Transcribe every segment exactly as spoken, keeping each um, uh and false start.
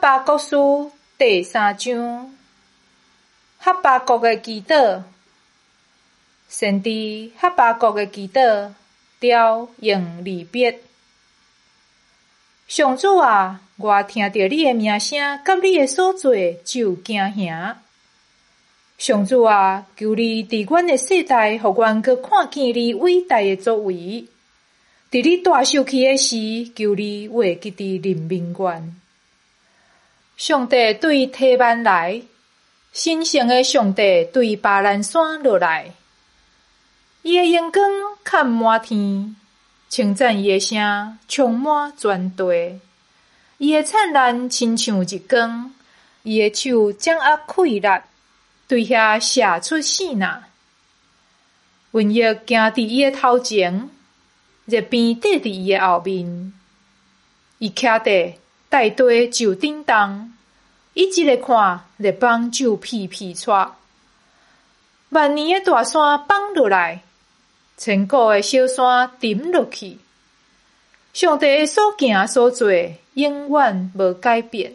巴谷书第三章，哈巴谷的祈祷。先知哈巴谷的祈祷，调用离别。上主啊，我听到你的名声，甲你的所做就惊吓。上主啊，求你伫阮的世代，互阮阁看见你伟大的作为。伫你大受气的时，求你话记伫人民愿。上帝对提曼来，神圣的上帝对巴兰山落来。伊的阳光看满天，称赞伊的声充满全地。伊的灿烂亲像日光，伊的手掌握溃力，对遐射出死呐。瘟疫行伫伊的头前，热病缀伫伊的后面。伊徛伫大地就震动，伊一个看热风就屁屁窜。万年的大山放落来，千古的小山沉落去。上帝的所行所做，永远无改变。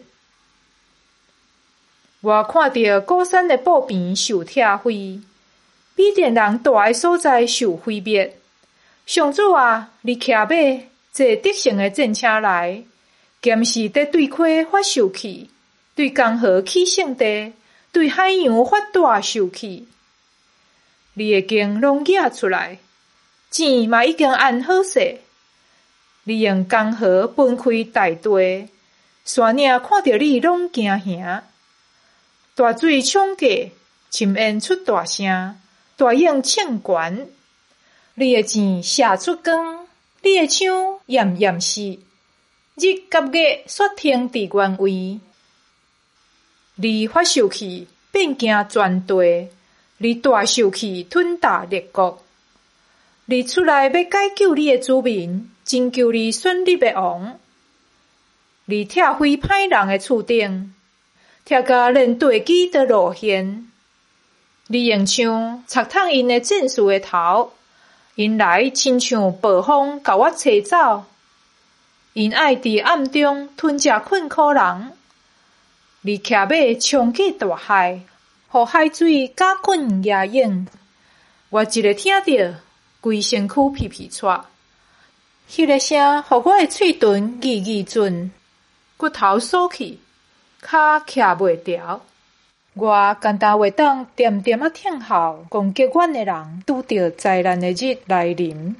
我看到高山的布边受拆毁，米甸人住的所在受毁灭。上主啊，你骑马坐得胜的战车来，剑士在对溪发受气，对江河起圣地，对海洋发大受气。你的经拢举出来，钱嘛已经安好势。你用江河分开大地，山岭看到你拢惊吓。大水冲过，深渊出大声，大影唱悬。你的钱射出光，你的枪炎炎湿，日甲月雪停伫原位。你发受气，变惊全地，你大受气，吞大列国。你出来要解救你的子民，拯救你选立的王。你拆毁歹人的厝顶，拆甲连地基都露现。你用枪插透因的战士的头，因来亲像暴风甲我吹走。因爱伫暗中吞食困苦人。你骑马冲过大海，互海水加困压影。我一个听到，规身躯皮皮喘。迄个声，互我的喙唇议议准，骨头缩起，脚徛袂牢。我简单会当点点啊听候，攻击阮的人拄着灾难的日来临。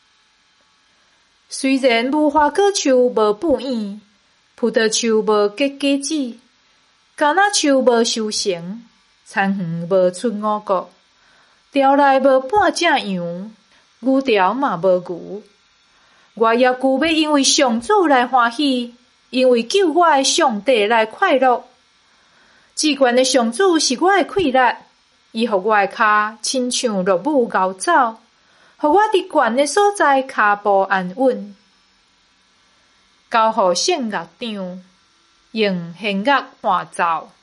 虽然无花果树无补养，葡萄树无结果子，橄榄树无收成，田园无出五谷，巢内无半只羊，牛巢嘛无牛。我也旧要因为上主来欢喜，因为救我的上帝来快乐。至悬的上主是我的气力，伊互我的脚亲像落母牛走，互我伫悬的所在脚步安稳。交互圣乐章，用弦乐伴奏。